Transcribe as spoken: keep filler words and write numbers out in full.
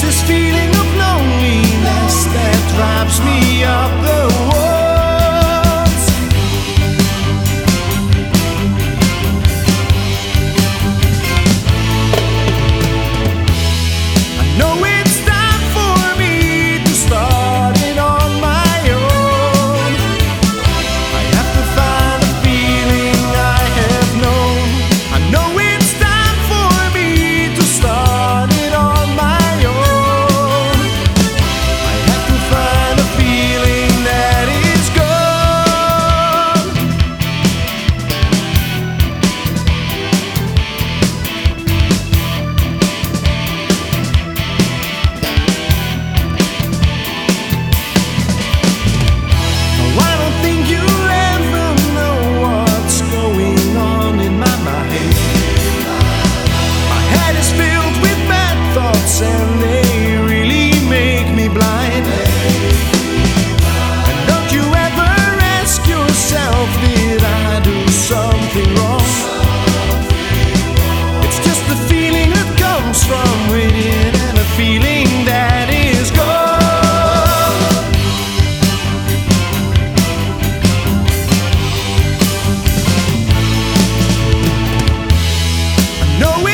this feeling of loneliness that drives me up the walls. I know it's time for me to start it on my own. I have to find a feeling I have known. I know it's time for me to start it on my own. I have to find a feeling that is gone. Oh, I don't think you'll ever know what's going on in my mind. My head is filled with bad thoughts and they really make me blind. And don't you ever ask yourself, did I do something wrong? It's just the feeling that comes from within and a feeling that is gone. I know